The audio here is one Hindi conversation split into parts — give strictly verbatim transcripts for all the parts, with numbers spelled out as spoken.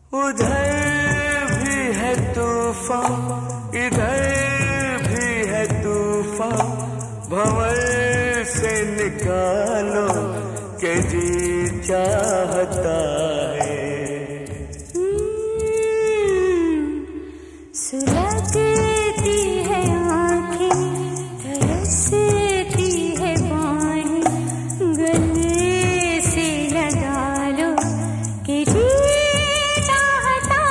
उधर भी है तूफान, इधर भी है तूफान, भंवर से निकालो के जी चाहता है। सुलगती है आँखें, तरसती है बाहें, गले से लगा लो कि जी चाहता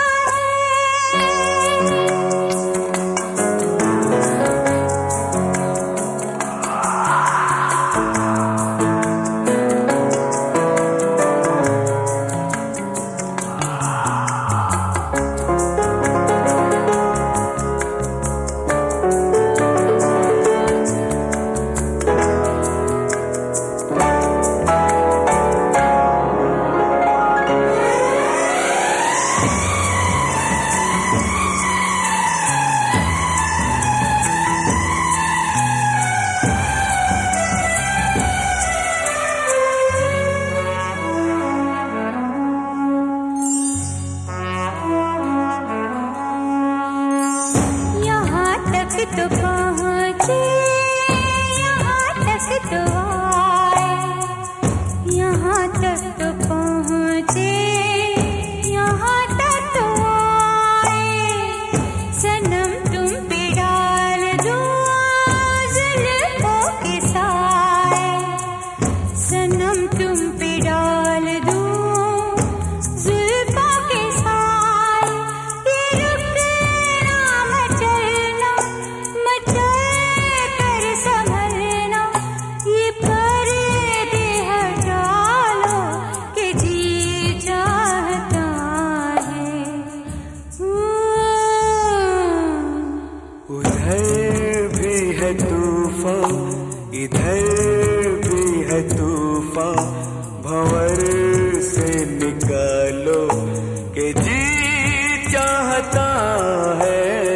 तो पहुँचे, यहाँ तक तो आए, यहाँ तक तो पहुँचे, यहाँ तक तो आए। सनम तुम पे डाल दो जुल्फों के साए, सनम तुम पे डाल दो जुल्फों के साए। ये रुकना मचलना, कर संभलना, ये पर्दे हटा लो कि जी चाहता है। उधर भी है तूफान, इधर भी है तूफान, भंवर से निकालो कि जी चाहता है।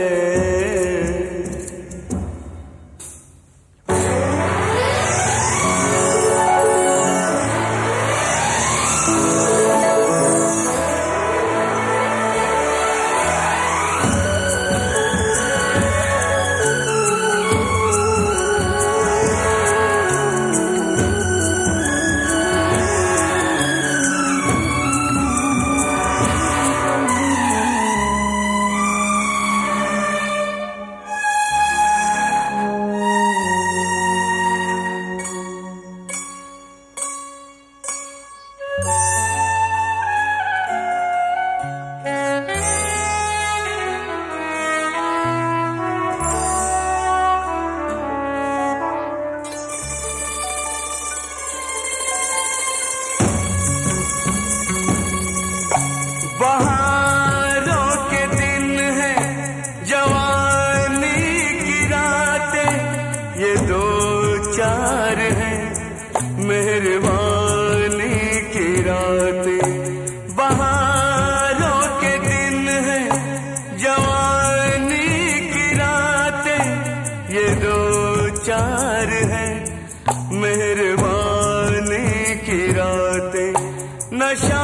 बहारों के दिन है, जवानी की रातें, ये दो चार है मेहरबानी की रातें। बहारों के दिन है, जवानी की रातें, ये दो चार है मेहरबानी की रातें। नशा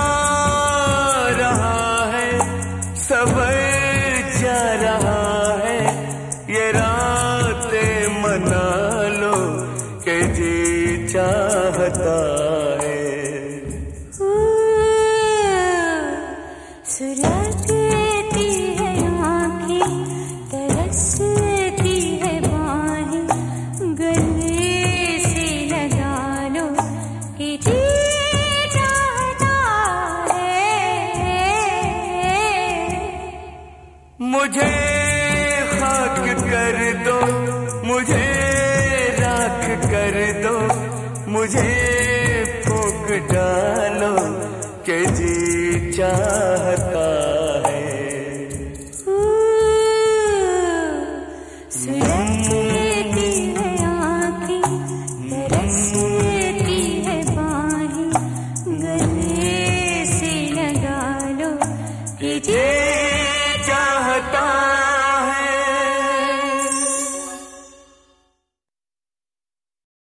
रहा है, सबर जा रहा है, ये रातें मना लो के जी चाहता है। सुलगती है आँखें, तरसती है बाहें, गले से लगा लो कि जी मुझे खाक कर दो, मुझे राख कर दो, मुझे फूंक डाल